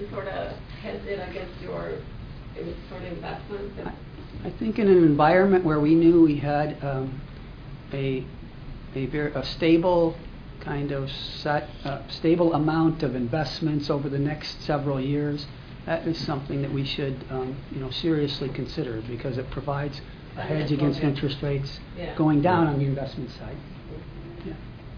to sort of hedge it against your sort of investments? I think in an environment where we knew we had a stable kind of stable amount of investments over the next several years, that is something that we should seriously consider, because it provides a hedge against interest rates going down on the investment side. Yeah.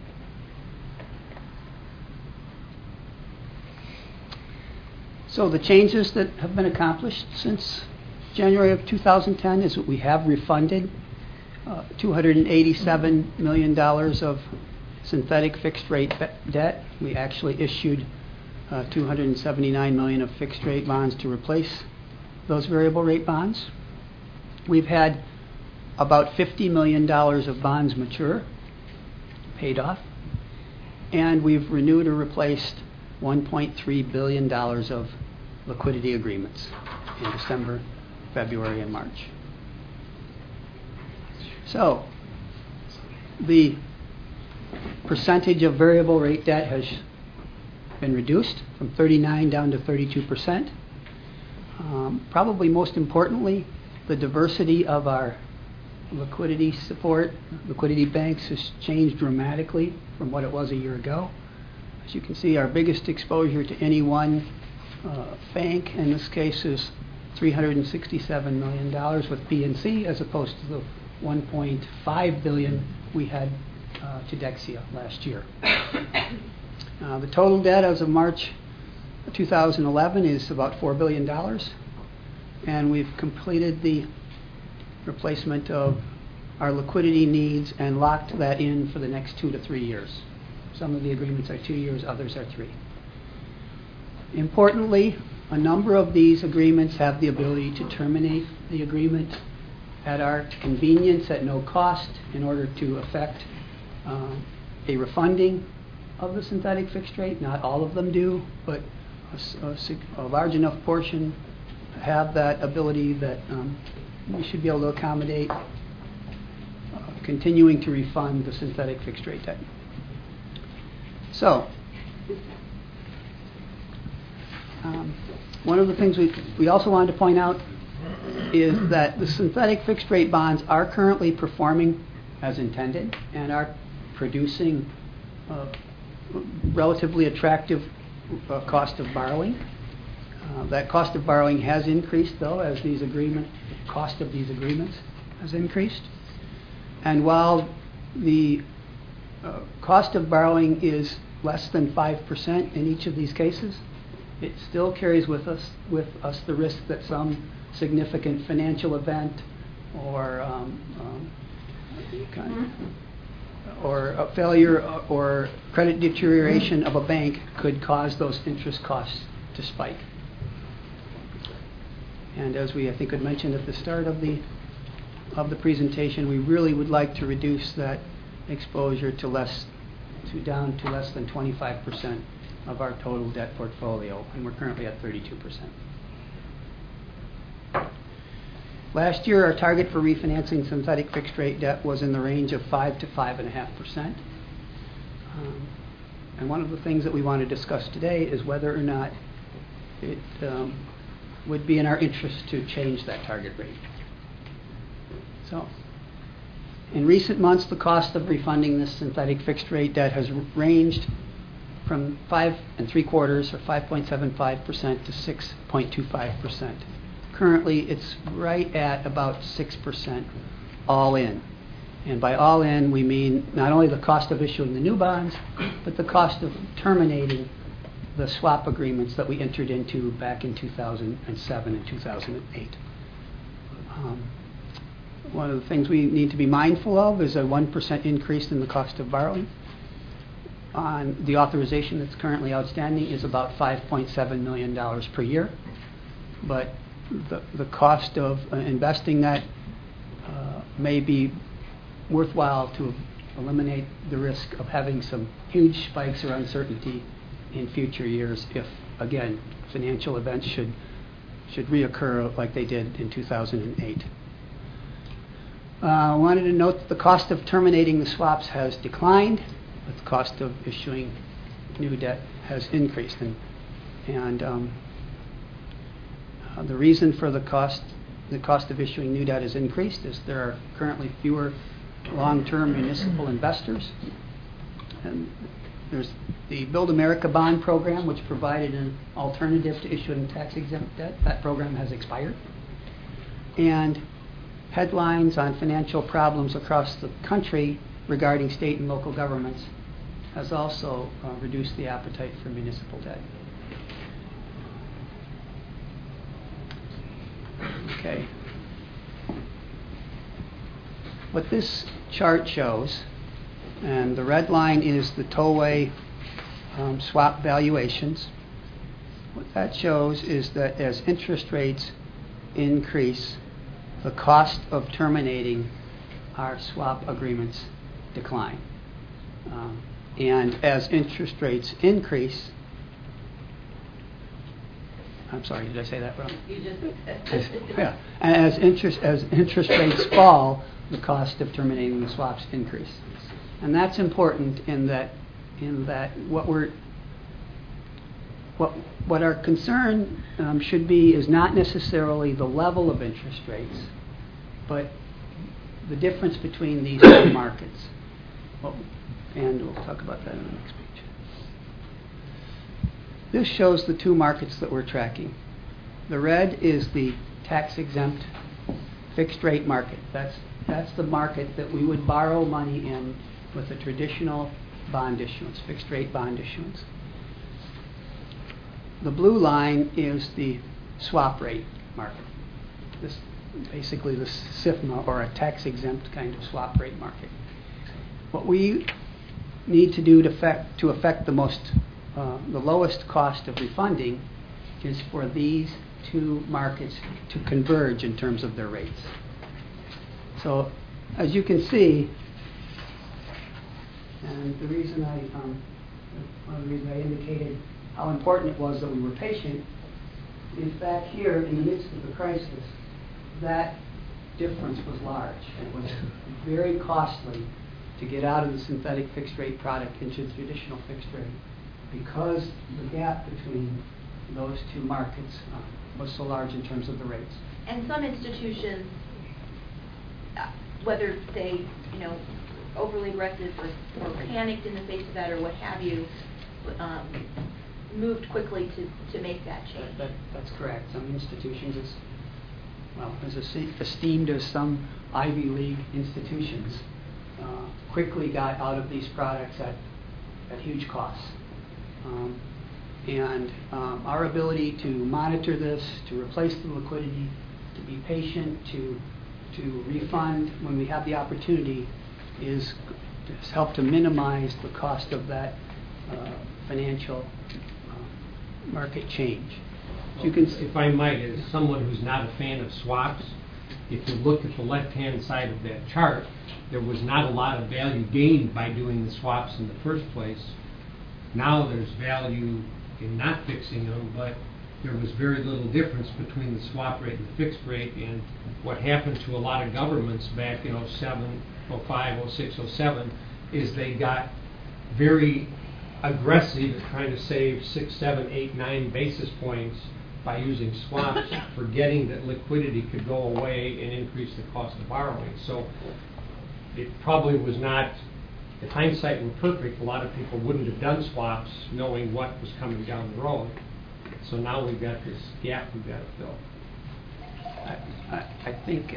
So the changes that have been accomplished since January of 2010 is that we have refunded $287 million of synthetic fixed rate debt. We actually issued $279 million of fixed rate bonds to replace those variable rate bonds. We've had about $50 million of bonds mature, paid off, and we've renewed or replaced $1.3 billion of liquidity agreements in December, February, and March. So the percentage of variable rate debt has been reduced from 39 down to 32%. Probably most importantly, the diversity of our liquidity support, liquidity banks, has changed dramatically from what it was a year ago. As you can see, our biggest exposure to any one bank in this case is $367 million with PNC, as opposed to the $1.5 billion we had to Dexia last year. The total debt as of March 2011 is about $4 billion, and we've completed the replacement of our liquidity needs and locked that in for the next 2 to 3 years. Some of the agreements are 2 years, others are 3. Importantly, a number of these agreements have the ability to terminate the agreement at our convenience at no cost in order to effect a refunding of the synthetic fixed rate. Not all of them do, but a large enough portion have that ability that we should be able to accommodate continuing to refund the synthetic fixed rate debt. So, one of the things we also wanted to point out is that the synthetic fixed rate bonds are currently performing as intended and are producing relatively attractive cost of borrowing. That cost of borrowing has increased, though, as cost of these agreements has increased. And while the cost of borrowing is less than 5% in each of these cases, it still carries with us the risk that some significant financial event or a failure or credit deterioration of a bank could cause those interest costs to spike. And as I think had mentioned at the start of the presentation, we really would like to reduce that exposure down to less than 25% of our total debt portfolio, and we're currently at 32%. Last year, our target for refinancing synthetic fixed rate debt was in the range of 5 to 5.5%. And one of the things that we want to discuss today is whether or not it would be in our interest to change that target rate. So, in recent months, the cost of refunding this synthetic fixed rate debt has ranged from 5 3/4 or 5.75% to 6.25%. Currently, it's right at about 6% all in. And by all in, we mean not only the cost of issuing the new bonds, but the cost of terminating the swap agreements that we entered into back in 2007 and 2008. One of the things we need to be mindful of is a 1% increase in the cost of borrowing. On the authorization that's currently outstanding is about $5.7 million per year. But the cost of investing that may be worthwhile to eliminate the risk of having some huge spikes or uncertainty in future years if, again, financial events should reoccur like they did in 2008. I wanted to note that the cost of terminating the swaps has declined, but the cost of issuing new debt has increased. And The reason for the cost of issuing new debt has increased is there are currently fewer long-term municipal investors. And there's the Build America Bond program, which provided an alternative to issuing tax-exempt debt. That program has expired. And headlines on financial problems across the country regarding state and local governments has also reduced the appetite for municipal debt. Okay. What this chart shows, and the red line is the tollway swap valuations. What that shows is that as interest rates increase, the cost of terminating our swap agreements decline. And as interest rates increase, I'm sorry, did I say that wrong? You just yeah. As interest rates fall, the cost of terminating the swaps increase. And that's important in that what our concern should be is not necessarily the level of interest rates, but the difference between these two markets. And we'll talk about that in the next page. This shows the two markets that we're tracking. The red is the tax-exempt fixed rate market. That's the market that we would borrow money in with a traditional bond issuance, fixed rate bond issuance. The blue line is the swap rate market. This basically the SIFMA, or a tax-exempt kind of swap rate market. What we need to do to affect the lowest cost of refunding is for these two markets to converge in terms of their rates. So, as you can see, and the reason one of the reasons I indicated how important it was that we were patient is back here in the midst of the crisis, that difference was large. It was very costly to get out of the synthetic fixed rate product into the traditional fixed rate because the gap between those two markets was so large in terms of the rates. And some institutions, whether they, overly aggressive or panicked in the face of that or what have you, moved quickly to make that change. That's correct. Some institutions, as esteemed as some Ivy League institutions, quickly got out of these products at huge costs. And our ability to monitor this, to replace the liquidity, to be patient, to refund when we have the opportunity has helped to minimize the cost of that financial market change. You can, if I might, as someone who's not a fan of swaps, if you look at the left-hand side of that chart, there was not a lot of value gained by doing the swaps in the first place. Now there's value in not fixing them, but there was very little difference between the swap rate and the fixed rate. And what happened to a lot of governments back in 07, 05, 06, 07 is they got very aggressive at trying to save 6, 7, 8, 9 basis points by using swaps, forgetting that liquidity could go away and increase the cost of borrowing. So it probably was not, if hindsight were perfect, a lot of people wouldn't have done swaps knowing what was coming down the road. So now we've got this gap we've got to fill. I think,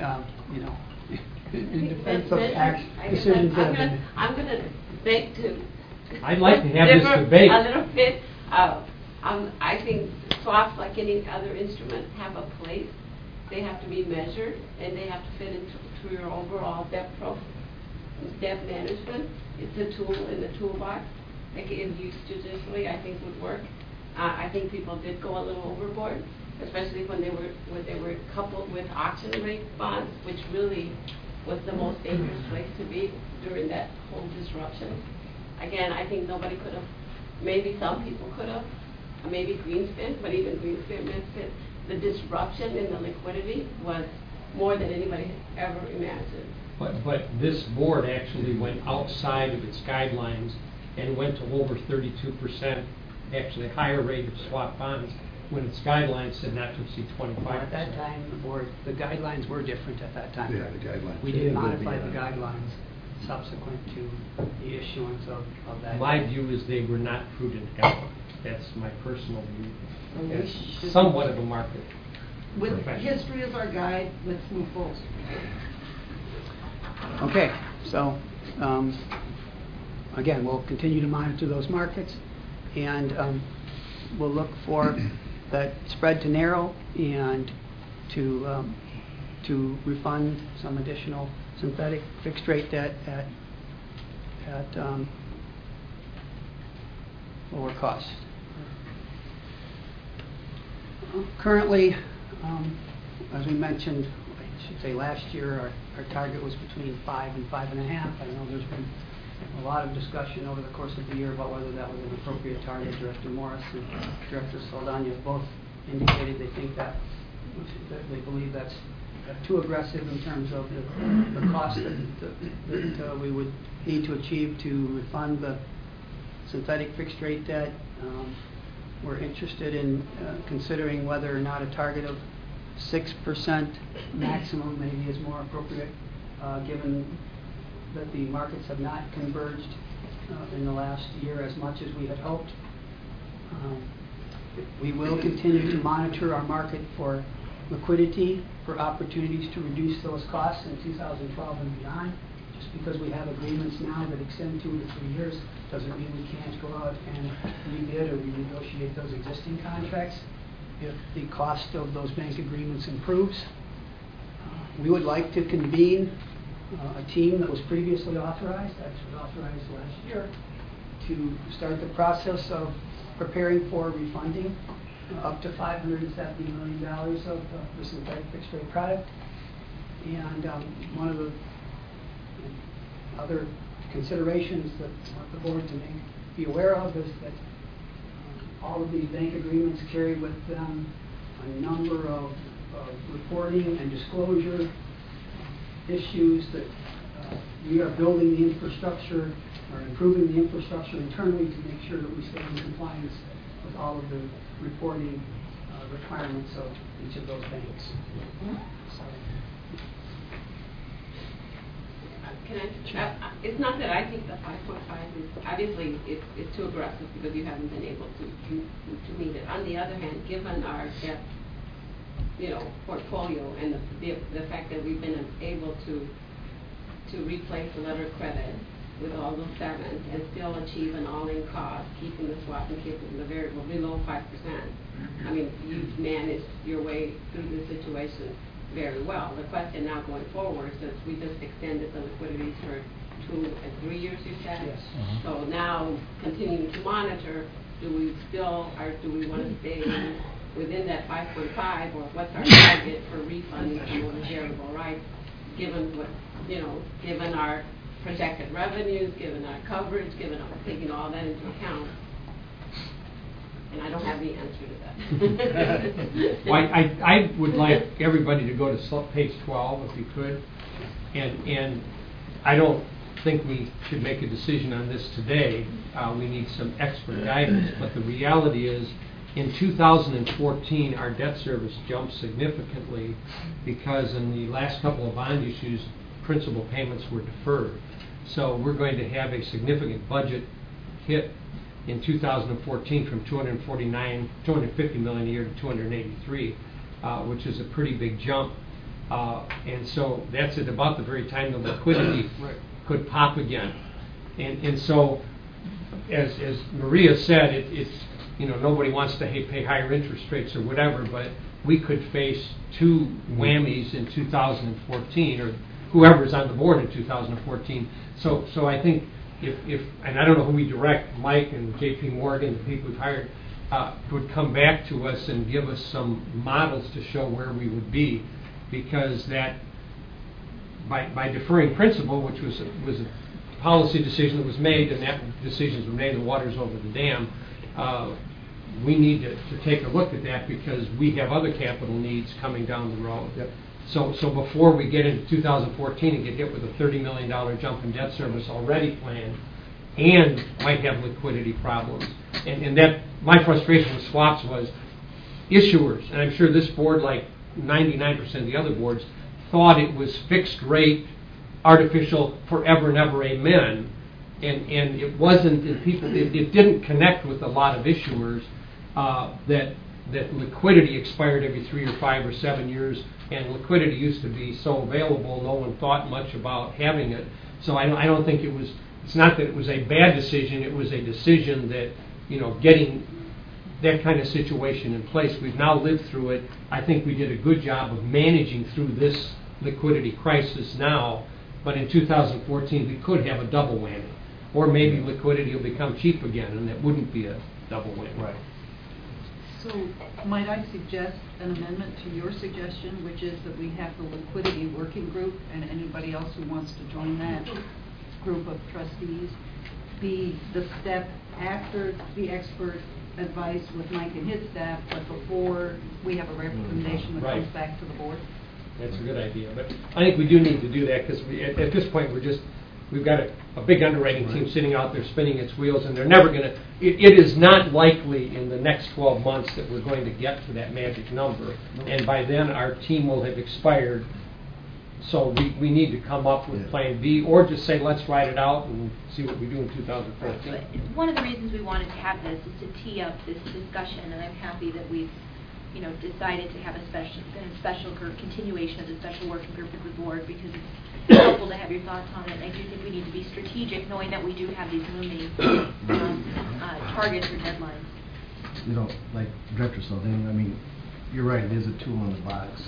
in defense of tax decisions that have been... I'm going to beg to... I'd like to have this debate. A little bit. I think swaps, like any other instrument, have a place. They have to be measured, and they have to fit into your overall debt management. It's a tool in the toolbox. Like if used judiciously, I think would work. I think people did go a little overboard, especially when they were coupled with auction rate bonds, which really was the most dangerous place to be during that whole disruption. Again, I think nobody could have, maybe some people could have, maybe Greenspan, but even Greenspan said the disruption in the liquidity was more than anybody ever imagined. But this board actually went outside of its guidelines and went to over 32%, actually higher rate of swap bonds when its guidelines said not to exceed 25%. Well, at that time, the guidelines were different at that time. Yeah, the guidelines. We did It will be, modify the guidelines subsequent to the issuance of that. My view is they were not prudent guidelines. That's my personal view. And we As should- somewhat of a market With professional. history as our guide, let's move forward. Okay, so, again, we'll continue to monitor those markets, and we'll look for that spread to narrow and to refund some additional synthetic fixed rate debt at lower cost. Currently, as we mentioned, I should say last year, our target was between 5 and 5.5. I know there's been a lot of discussion over the course of the year about whether that was an appropriate target. Director Morris and Director Saldana both indicated they think that they believe that's too aggressive in terms of the cost that we would need to achieve to refund the synthetic fixed rate debt. We're interested in considering whether or not a target of 6% maximum maybe is more appropriate, given that the markets have not converged in the last year as much as we had hoped. We will continue to monitor our market for liquidity, for opportunities to reduce those costs in 2012 and beyond. Just because we have agreements now that extend 2 to 3 years doesn't mean we can't go out and rebid or renegotiate those existing contracts if the cost of those bank agreements improves. We would like to convene a team that was previously authorized, actually authorized last year, to start the process of preparing for refunding up to $570 million of the synthetic fixed rate product. And one of the other considerations that I want the board to be aware of is that all of these bank agreements carry with them a number of reporting and disclosure issues that we are building the infrastructure or improving the infrastructure internally to make sure that we stay in compliance with all of the reporting requirements of each of those banks. So, It's not that I think the 5.5 is, obviously, it's too aggressive because you haven't been able to meet it. On the other hand, given our debt, portfolio and the fact that we've been able to replace the letter of credit with all those 7 and still achieve an all-in cost, keeping the swap and keeping the variable below 5%. I mean, you've managed your way through the situation very well. The question now going forward, since we just extended the liquidity for 2 and 3 years, you said? Yes. So now, continuing to monitor, do we want to stay within that 5.5, or what's our target for refunding some of the variable rights, given given our projected revenues, given our coverage, taking all that into account? And I don't have the answer to that. Well, I would like everybody to go to page 12 if you could, and I don't think we should make a decision on this today. We need some expert guidance, but the reality is in 2014 our debt service jumped significantly because in the last couple of bond issues principal payments were deferred. So we're going to have a significant budget hit in 2014 from $250 million a year to $283, which is a pretty big jump. And so that's at about the very time the liquidity could pop again. And so, as Maria said, it's nobody wants to pay higher interest rates or whatever, but we could face 2 whammies in 2014, or whoever's on the board in 2014. So I think if and I don't know who we direct, Mike and J.P. Morgan, the people we've hired, would come back to us and give us some models to show where we would be, because that by deferring principal, which was a policy decision that was made, and that decisions were made, the water's over the dam, we need to take a look at that because we have other capital needs coming down the road. Yep. So before we get into 2014 and get hit with a $30 million jump in debt service already planned, and might have liquidity problems, and that my frustration with swaps was issuers, and I'm sure this board, like 99% of the other boards, thought it was fixed rate, artificial, forever and ever, amen. And it wasn't, and people, it didn't connect with a lot of issuers that liquidity expired every 3 or 5 or 7 years, and liquidity used to be so available, no one thought much about having it. So I don't think it was, it's not that it was a bad decision, it was a decision that, getting that kind of situation in place, we've now lived through it. I think we did a good job of managing through this liquidity crisis now, but in 2014 we could have a double whammy. Or maybe liquidity will become cheap again, and that wouldn't be a double whammy. Right. So might I suggest an amendment to your suggestion, which is that we have the liquidity working group, and anybody else who wants to join that group of trustees be the step after the expert advice with Mike and his staff, but before we have a recommendation that Right. comes back to the board? That's a good idea. But I think we do need to do that because at this point we've got a big underwriting team sitting out there spinning its wheels, and they're never going to, it is not likely in the next 12 months that we're going to get to that magic number. And by then our team will have expired. So we need to come up with plan B, or just say let's ride it out and see what we do in 2014. But one of the reasons we wanted to have this is to tee up this discussion, and I'm happy that we've decided to have a special continuation of the special working group with the board, because it's helpful to have your thoughts on it. And I do think we need to be strategic, knowing that we do have these looming targets or deadlines. Like Director Saldana, I mean, you're right, it is a tool in the box.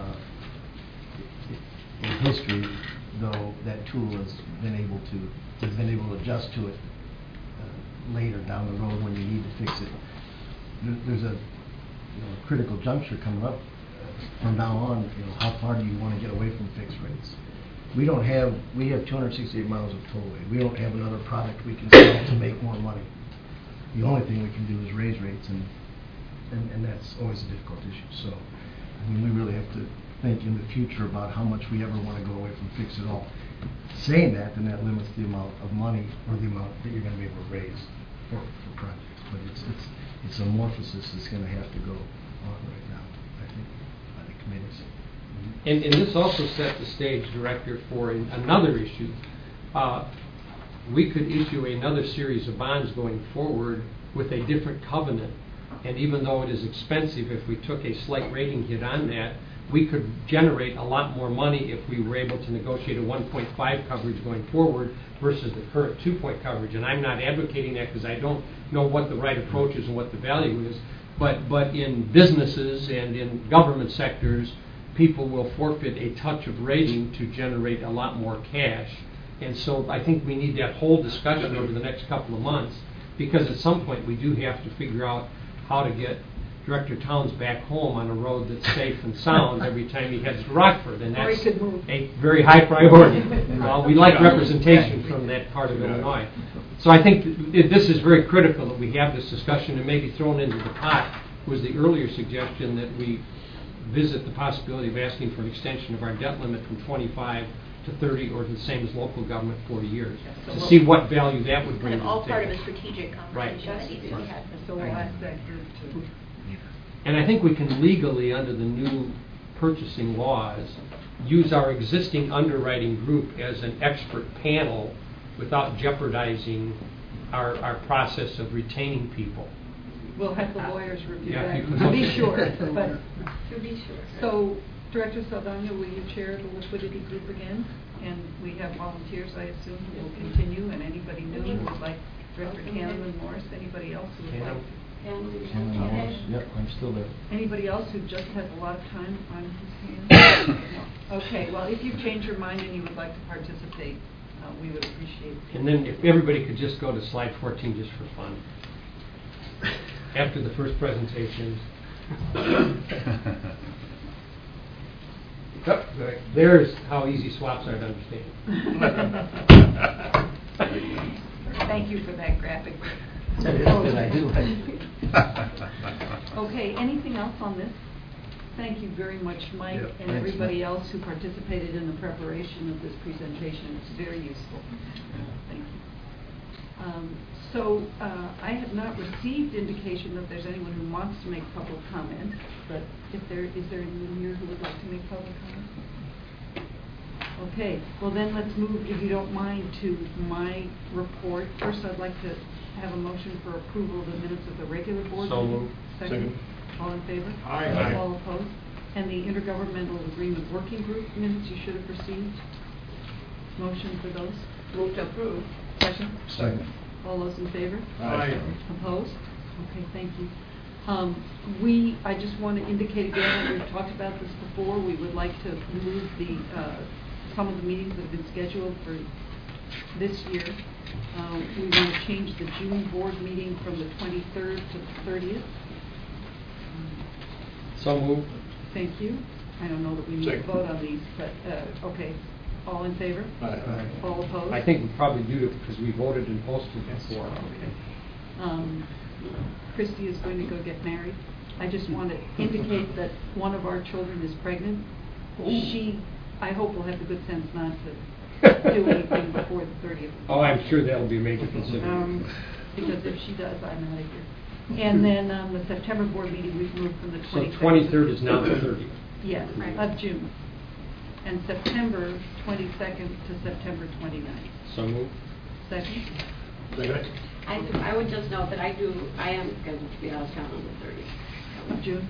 In history, though, that tool has been able to adjust to it later down the road when you need to fix it. There's a critical juncture coming up from now on. How far do you want to get away from fixed rates? We have 268 miles of tollway. We don't have another product we can sell to make more money. The only thing we can do is raise rates, and that's always a difficult issue. So, I mean, we really have to think in the future about how much we ever want to go away from fixed at all. Saying that, then that limits the amount of money or the amount that you're going to be able to raise for projects. But it's a morphosis that's going to have to go on right now, I think, by the committees. And this also set the stage, Director, for another issue. We could issue another series of bonds going forward with a different covenant. And even though it is expensive, if we took a slight rating hit on that, we could generate a lot more money if we were able to negotiate a 1.5 coverage going forward versus the current 2-point coverage. And I'm not advocating that because I don't know what the right approach is and what the value is. But in businesses and in government sectors, people will forfeit a touch of rating to generate a lot more cash. And so I think we need that whole discussion over the next couple of months, because at some point we do have to figure out how to get Director Towns back home on a road that's safe and sound every time he heads to Rockford, and that's a very high priority. We like representation from that part of Illinois. So I think this is very critical that we have this discussion, and maybe thrown into the pot was the earlier suggestion that we visit the possibility of asking for an extension of our debt limit from 25 to 30, or the same as local government, 40 years, to see what value that would bring to the all table. part of a strategic conversation Right. that needs to be had. So we'll ask that group to... And I think we can legally, under the new purchasing laws, use our existing underwriting group as an expert panel without jeopardizing our process of retaining people. We'll have the lawyers review Yeah, that, you can to look be at sure. it. But, To be sure. so, Director Saldana, will you chair the liquidity group again? And we have volunteers, I assume, who will continue, and anybody new who would like, Director Cannon Morris, anybody else who would like? Yep, I'm still there. Anybody else who just has a lot of time on his hands? No. Okay, well, if you change your mind and you would like to participate, we would appreciate it. And then if everybody could just go to slide 14 just for fun. After the first presentation. Yep, there's how easy swaps are to understand. Thank you for that graphic. That is good, I do. Okay, anything else on this? Thank you very much, Mike, Yep, and thanks, everybody Mike. else who participated in the preparation of this presentation. It's very useful. Thank you. So I have not received indication that there's anyone who wants to make public comment, but is there anyone here who would like to make public comment? Okay, well then let's move, if you don't mind, to my report. First, I'd like to have a motion for approval of the minutes of the regular board So meeting. moved. Second. All in favor? Aye. All opposed? And the intergovernmental agreement working group minutes you should have received. Motion for those? Move to approve. Second. Second. All those in favor? Aye. Opposed? Okay, thank you. I just want to indicate again, we've talked about this before, we would like to move some of the meetings that have been scheduled for this year. We want to change the June board meeting from the 23rd to the 30th. So moved. Thank you. I don't know that we need to vote on these, but, okay. All in favor? Aye. All opposed? I think we probably do it because we voted and posted before. Christy is going to go get married. I just want to indicate that one of our children is pregnant. I hope will have the good sense not to do anything before the 30th. Oh, I'm sure that'll be a major consideration. Because if she does, I'm out of here. And then the September board meeting, we've moved from the 22nd. So 23rd is now the 30th. Yes, of June. And September 22nd to September 29th. So moved. Second? I would just note that I am scheduled to be out of town on the 30th. Of June?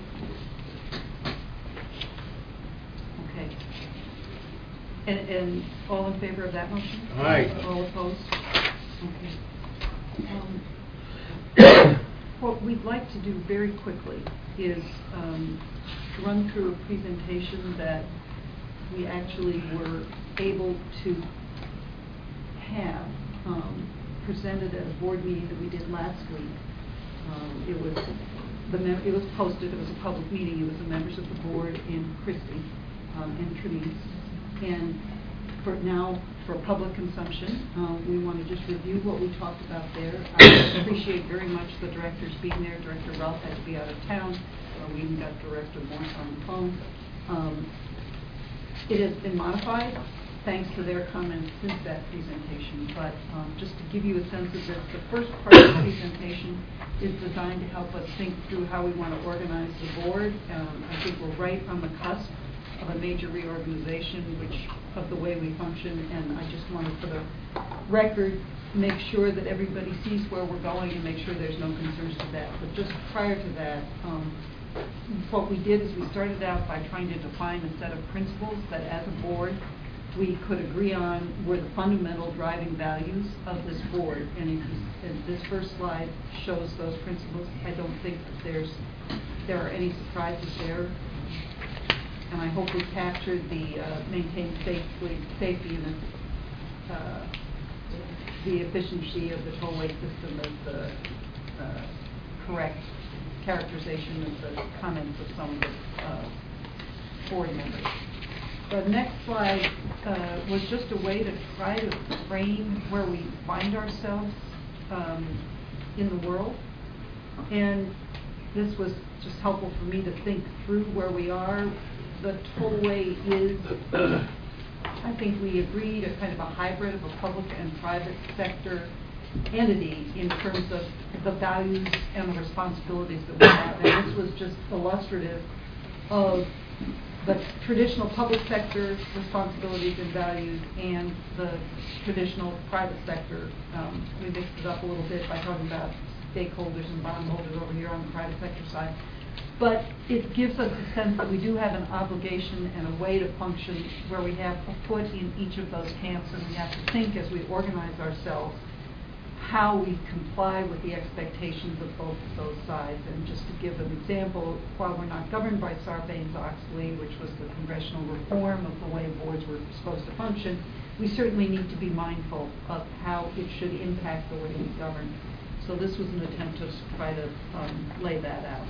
Okay. And all in favor of that motion? Aye. All opposed? Okay. What we'd like to do very quickly is run through a presentation that we actually were able to have presented at a board meeting that we did last week. It was posted. It was a public meeting. It was the members of the board and Christie and Trinice. And for public consumption, we want to just review what we talked about there. I appreciate very much the directors being there. Director Ralph had to be out of town. We even got Director Morse on the phone. It has been modified thanks to their comments since that presentation. But just to give you a sense of this, the first part of the presentation is designed to help us think through how we want to organize the board. I think we're right on the cusp of a major reorganization of the way we function, and I just wanted, for the record, make sure that everybody sees where we're going and make sure there's no concerns to that. But just prior to that, what we did is we started out by trying to define a set of principles that as a board we could agree on were the fundamental driving values of this board. And this first slide shows those principles. I don't think that there are any surprises there. And I hope we captured the maintain safety and the efficiency of the tollway system as the correct characterization of the comments of some of the board members. The next slide was just a way to try to frame where we find ourselves in the world. And this was just helpful for me to think through where we are. The tollway is, I think we agreed, a kind of a hybrid of a public and private sector entity in terms of the values and the responsibilities that we have. And this was just illustrative of the traditional public sector responsibilities and values and the traditional private sector. We mixed it up a little bit by talking about stakeholders and bondholders over here on the private sector side. But it gives us a sense that we do have an obligation and a way to function where we have a foot in each of those camps, and we have to think as we organize ourselves how we comply with the expectations of both of those sides. And just to give an example, while we're not governed by Sarbanes-Oxley, which was the congressional reform of the way boards were supposed to function, we certainly need to be mindful of how it should impact the way we govern. So this was an attempt to try to lay that out.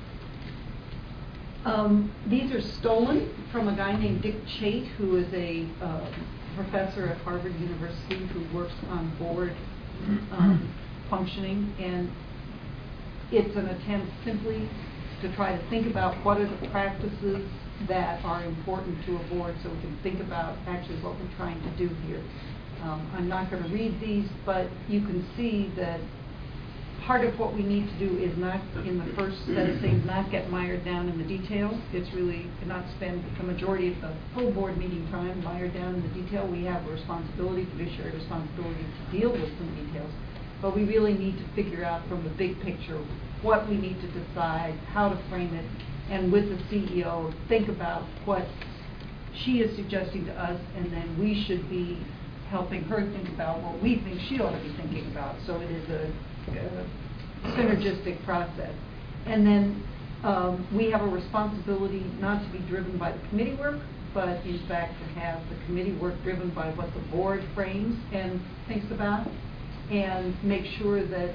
These are stolen from a guy named Dick Chait, who is a professor at Harvard University who works on board functioning, and it's an attempt simply to try to think about what are the practices that are important to a board so we can think about actually what we're trying to do here. I'm not going to read these, but you can see that part of what we need to do is not, in the first set of things, not get mired down in the details. It's really not spend the majority of the full board meeting time mired down in the detail. We have a responsibility, fiduciary responsibility, to deal with some details. But we really need to figure out from the big picture what we need to decide, how to frame it, and with the CEO, think about what she is suggesting to us, and then we should be helping her think about what we think she ought to be thinking about. So it is a synergistic process. And then we have a responsibility not to be driven by the committee work, but in fact to have the committee work driven by what the board frames and thinks about, and make sure that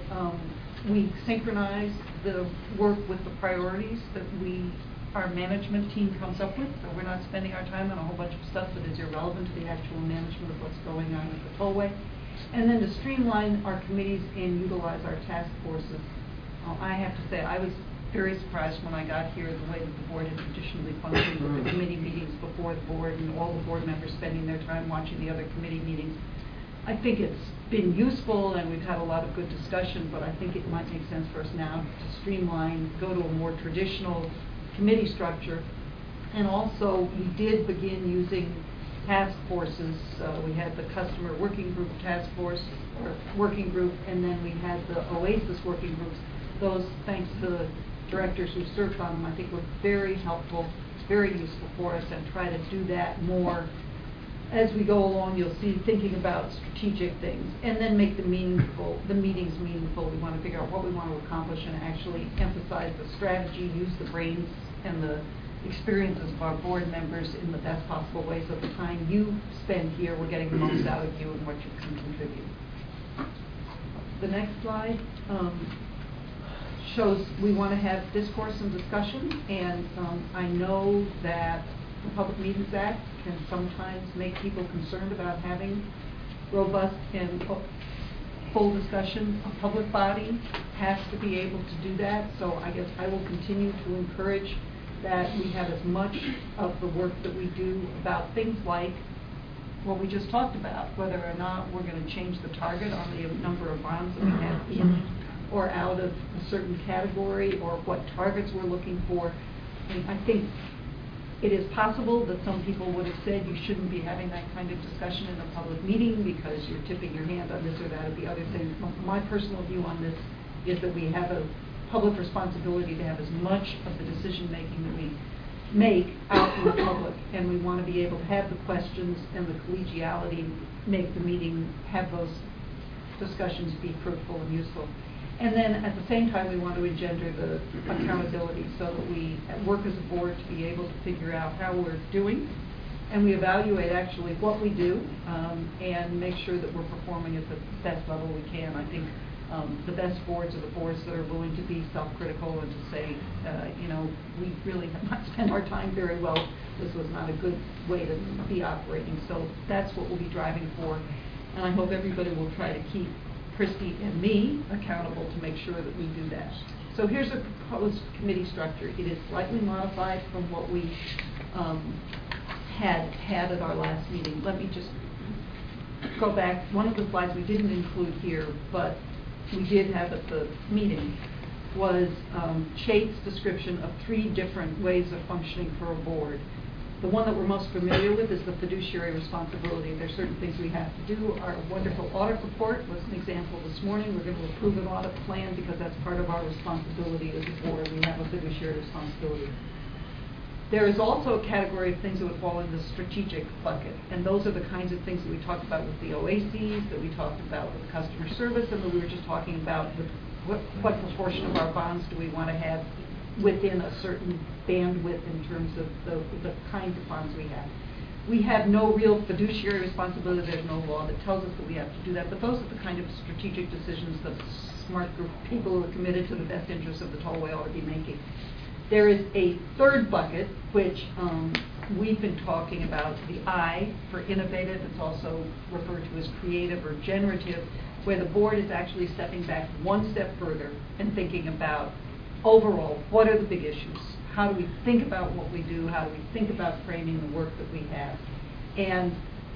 we synchronize the work with the priorities that our management team comes up with, so we're not spending our time on a whole bunch of stuff that is irrelevant to the actual management of what's going on at the tollway. And then to streamline our committees and utilize our task forces. I have to say, I was very surprised when I got here the way that the board had traditionally functioned with the committee meetings before the board and all the board members spending their time watching the other committee meetings. I think it's been useful and we've had a lot of good discussion, but I think it might make sense for us now to streamline, go to a more traditional committee structure. And also, we did begin using task forces. We had the customer working group task force, or working group, and then we had the OASIS working groups. Those, thanks to the directors who served on them, I think were very helpful, very useful for us, and try to do that more. As we go along, you'll see thinking about strategic things, and then make the meetings meaningful. We want to figure out what we want to accomplish and actually emphasize the strategy, use the brains and the experiences of our board members in the best possible way, so the time you spend here, we're getting the most out of you and what you can contribute. The next slide shows we want to have discourse and discussion, and I know that the Public Meetings Act can sometimes make people concerned about having robust and full discussion. A public body has to be able to do that, so I guess I will continue to encourage that we have as much of the work that we do about things like what we just talked about, whether or not we're going to change the target on the number of bonds that we have in or out of a certain category, or what targets we're looking for. And I think it is possible that some people would have said you shouldn't be having that kind of discussion in a public meeting because you're tipping your hand on this or that or the other thing. My personal view on this is that we have a public responsibility to have as much of the decision making that we make out in the public, and we want to be able to have the questions and the collegiality, make the meeting, have those discussions be fruitful and useful. And then at the same time, we want to engender the accountability so that we work as a board to be able to figure out how we're doing, and we evaluate actually what we do, and make sure that we're performing at the best level we can. I think the best boards are the boards that are willing to be self-critical and to say, we really have not spent our time very well. This was not a good way to be operating. So that's what we'll be driving for. And I hope everybody will try to keep Christy and me accountable to make sure that we do that. So here's a proposed committee structure. It is slightly modified from what we had at our last meeting. Let me just go back. One of the slides we didn't include here, but we did have at the meeting, was Chait's description of 3 different ways of functioning for a board. The one that we're most familiar with is the fiduciary responsibility. There's certain things we have to do. Our wonderful audit report was an example this morning. We're going to approve an audit plan because that's part of our responsibility as a board. We have a fiduciary responsibility. There is also a category of things that would fall in the strategic bucket, and those are the kinds of things that we talked about with the OACs, that we talked about with customer service, and that we were just talking about with what proportion of our bonds do we want to have within a certain bandwidth in terms of the kinds of bonds we have. We have no real fiduciary responsibility. There's no law that tells us that we have to do that, but those are the kind of strategic decisions that a smart group of people who are committed to the best interests of the tollway ought to be making. There is a third bucket, which we've been talking about, the I for innovative. It's also referred to as creative or generative, where the board is actually stepping back one step further and thinking about, overall, what are the big issues? How do we think about what we do? How do we think about framing the work that we have? And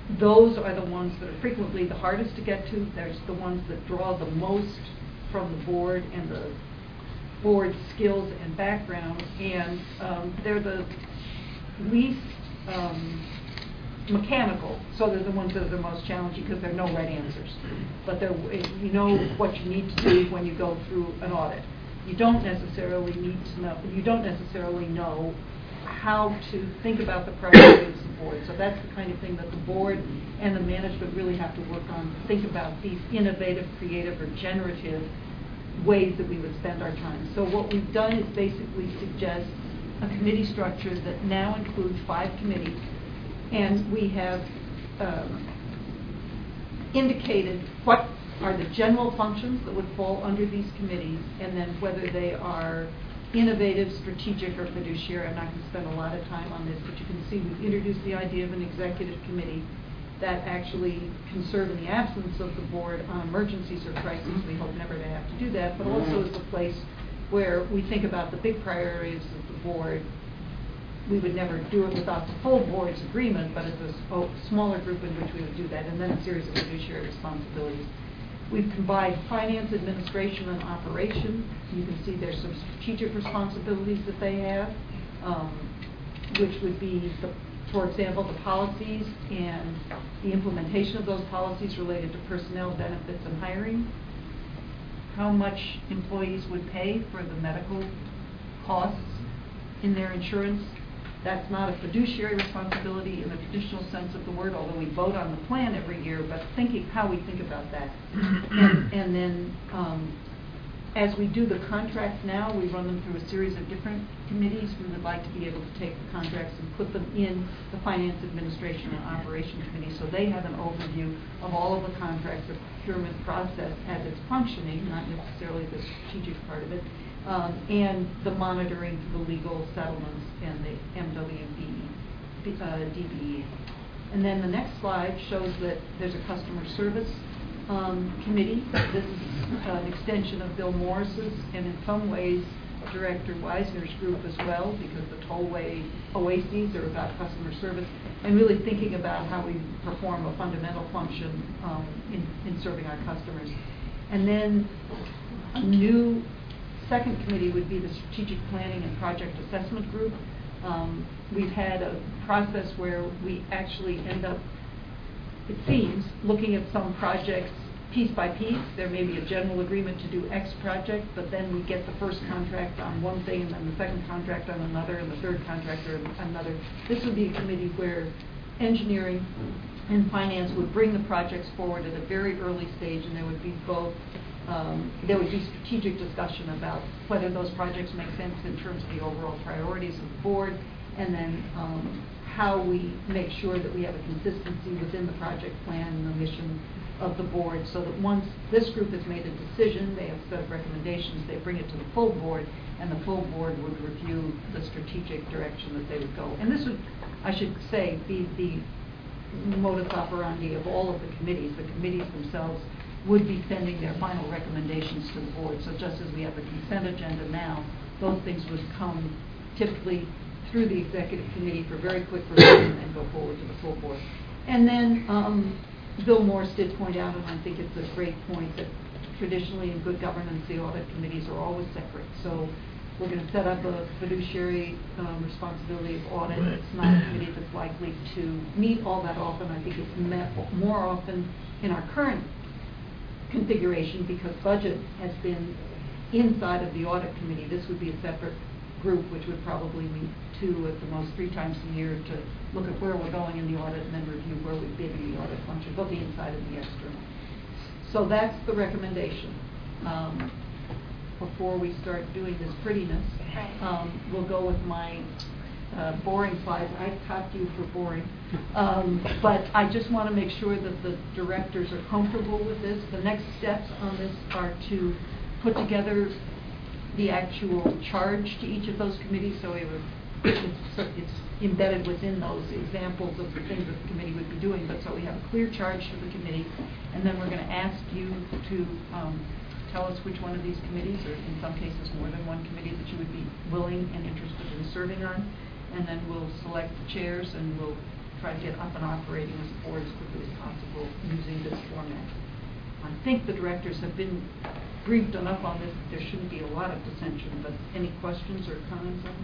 those are the ones that are frequently the hardest to get to. There's the ones that draw the most from the board and the board's skills and background, and they're the least mechanical, so they're the ones that are the most challenging because there are no right answers. But you know what you need to do when you go through an audit. You don't necessarily need to know. You don't necessarily know how to think about the priorities of the board. So that's the kind of thing that the board and the management really have to work on. Think about these innovative, creative, or generative ways that we would spend our time. So what we've done is basically suggest a committee structure that now includes 5 committees. And we have indicated what are the general functions that would fall under these committees, and then whether they are innovative, strategic, or fiduciary. I'm not going to spend a lot of time on this, but you can see we've introduced the idea of an executive committee that actually can serve in the absence of the board on emergencies or crises. We hope never to have to do that, but also is a place where we think about the big priorities of the board. We would never do it without the full board's agreement, but it's a smaller group in which we would do that, and then a series of fiduciary responsibilities. We've combined finance, administration, and operation. You can see there's some strategic responsibilities that they have, which would be, for example, the policies and the implementation of those policies related to personnel, benefits, and hiring. How much employees would pay for the medical costs in their insurance. That's not a fiduciary responsibility in the traditional sense of the word, although we vote on the plan every year, but how we think about that. And then as we do the contracts now, we run them through a series of different committees. We would like to be able to take the contracts and put them in the Finance, Administration, and Operation Committee, so they have an overview of all of the contracts, the procurement process as it's functioning, not necessarily the strategic part of it, and the monitoring for the legal settlements and the DBE. And then the next slide shows that there's a customer service committee. This is an extension of Bill Morris's, and in some ways Director Weisner's group as well, because the tollway oases are about customer service and really thinking about how we perform a fundamental function in serving our customers. And then a new second committee would be the Strategic Planning and Project Assessment Group. We've had a process where we actually end up, it seems, looking at some projects piece by piece. There may be a general agreement to do X project, but then we get the first contract on one thing and then the second contract on another and the third contract on another. This would be a committee where engineering and finance would bring the projects forward at a very early stage, and there would be both there would be strategic discussion about whether those projects make sense in terms of the overall priorities of the board, and then how we make sure that we have a consistency within the project plan and the mission of the board, so that once this group has made a decision, they have a set of recommendations, they bring it to the full board, and the full board would review the strategic direction that they would go. And this would, I should say, be the modus operandi of all of the committees. The committees themselves would be sending their final recommendations to the board. So just as we have a consent agenda now, those things would come typically through the executive committee for very quick review and go forward to the full board. And then Bill Morris did point out, and I think it's a great point, that traditionally in good governance the audit committees are always separate. So we're going to set up a fiduciary responsibility of audit. It's not a committee that's likely to meet all that often. I think it's met more often in our current configuration because budget has been inside of the audit committee. This would be a separate group which would probably meet 2 at the most 3 times a year to look at where we're going in the audit and then review where we've been in the audit function, both the inside and the external. So that's the recommendation. Before we start doing this prettiness, we'll go with my boring slides. I topped you for boring. But I just want to make sure that the directors are comfortable with this. The next steps on this are to put together the actual charge to each of those committees, so it's embedded within those examples of the things that the committee would be doing, but so we have a clear charge to the committee, and then we're going to ask you to tell us which one of these committees, or in some cases more than one committee, that you would be willing and interested in serving on, and then we'll select the chairs and we'll try to get up and operating as a board as quickly as possible using this format. I think the directors have been briefed enough on this, there shouldn't be a lot of dissension, but any questions or comments on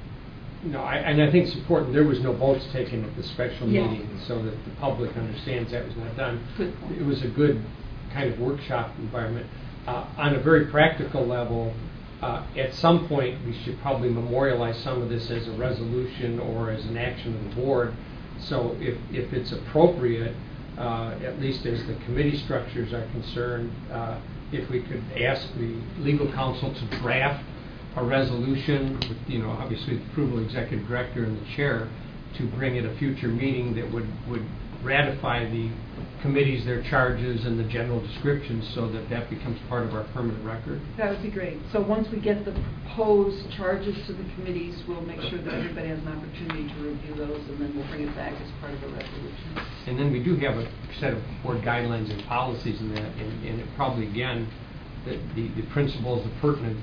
it? No, and I think it's important, there was no votes taken at the special Yeah. meeting, so that the public understands that was not done. Good point. It was a good kind of workshop environment. On a very practical level, at some point, we should probably memorialize some of this as a resolution or as an action of the board. So if it's appropriate, at least as the committee structures are concerned, if we could ask the legal counsel to draft a resolution with, obviously the approval of the executive director and the chair, to bring at a future meeting that would ratify the committees, their charges, and the general descriptions, so that becomes part of our permanent record. That would be great. So once we get the proposed charges to the committees, we'll make sure that everybody has an opportunity to review those, and then we'll bring it back as part of a resolution. And then we do have a set of board guidelines and policies in that, and it probably, again, the principles, the pertinent,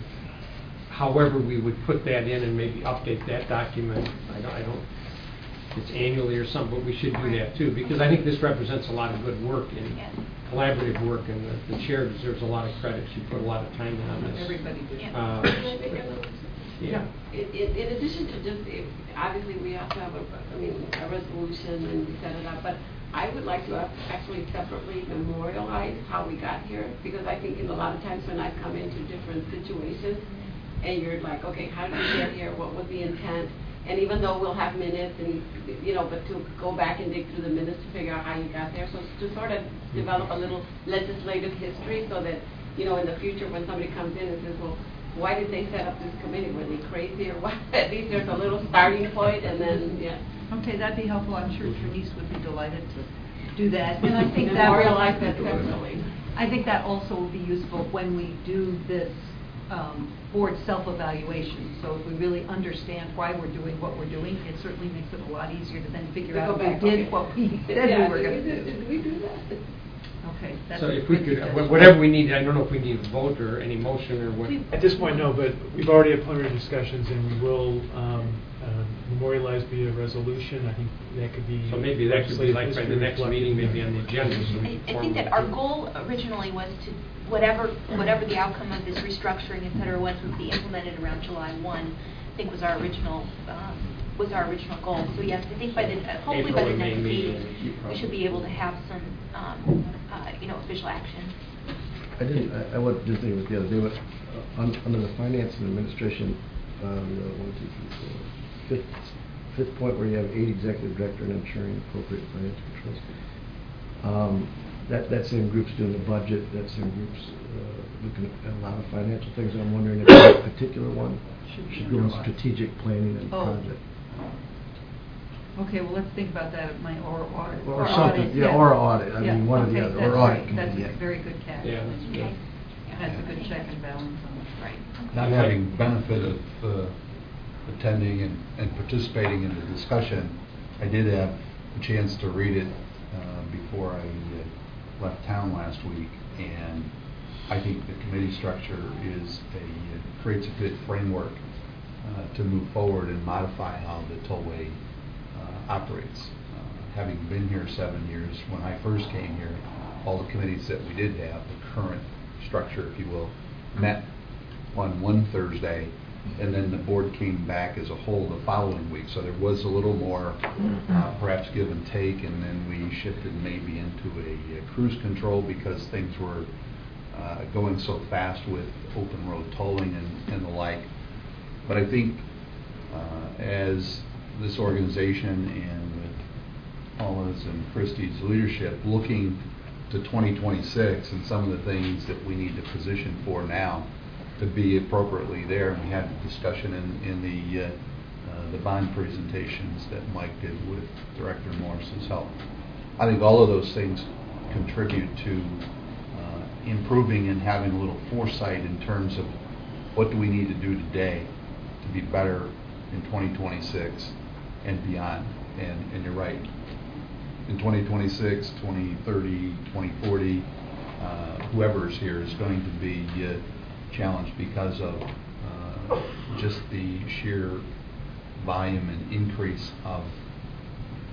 however we would put that in and maybe update that document. I don't it's annually or something, but we should do that too, because I think this represents a lot of good work and collaborative work, and the chair deserves a lot of credit. She put a lot of time in on this. Everybody did. Can I make a note? Yeah. In addition to just, obviously we have to have a resolution and we set it up, but I would like to actually separately memorialize how we got here, because I think in a lot of times when I've come into different situations, and you're like, okay, how did we get here? What was the intent? And even though we'll have minutes and, but to go back and dig through the minutes to figure out how you got there. So to sort of develop a little legislative history so that, in the future when somebody comes in and says, well, why did they set up this committee? Were they crazy or what? At least there's a little starting point, and then, yeah. Okay, that'd be helpful. I'm sure Trinice would be delighted to do that. And I think that Memorialize that separately. I think that also will be useful when we do this board self-evaluation. So if we really understand why we're doing what we're doing, it certainly makes it a lot easier to then figure out if we did what we said we were going to do. Did we do that? Okay. That's So a if we good could, suggestion. whatever we need, I don't know if we need a vote or any motion or what. At this point, no, but we've already had preliminary discussions, and we will memorialize via resolution. I think that could be. So maybe that could be like by the history next reflected. meeting, maybe on the agenda. So we I can think that our goal originally was to, whatever the outcome of this restructuring, et cetera, was be implemented around July 1, I think was our original goal. So yes, I think hopefully by the April or May next meeting, meeting, we should be able to have some, official action. I want to think with the other day, but under the finance and administration, fifth point where you have 8 executive director and ensuring appropriate financial controls. That same group's doing the budget. That same group's looking at a lot of financial things. And I'm wondering if that particular one should go in strategic planning and project. Okay, well, let's think about that at or audit. Or something, audit, yeah, or audit. I Yeah, mean, one or okay, the other, that's or audit right. That's committee. a Yeah. very good catch. Yeah, that's good. That's a good check and balance on it. Right. Not having benefit of attending and participating in the discussion, I did have a chance to read it before I left town last week, and I think the committee structure creates a good framework to move forward and modify how the tollway operates. Having been here 7 years, when I first came here, all the committees that we did have, the current structure, if you will, met on one Thursday, and then the board came back as a whole the following week. So there was a little more perhaps give and take, and then we shifted maybe into a cruise control because things were going so fast with open road tolling and the like. But I think as this organization and with Paula's and Christie's leadership looking to 2026 and some of the things that we need to position for now to be appropriately there, and we had a discussion in the bond presentations that Mike did with Director Morris's help. I think all of those things contribute to improving and having a little foresight in terms of what do we need to do today to be better in 2026 and beyond. And you're right, in 2026, 2030, 2040, whoever's here is going to be challenged because of just the sheer volume and increase of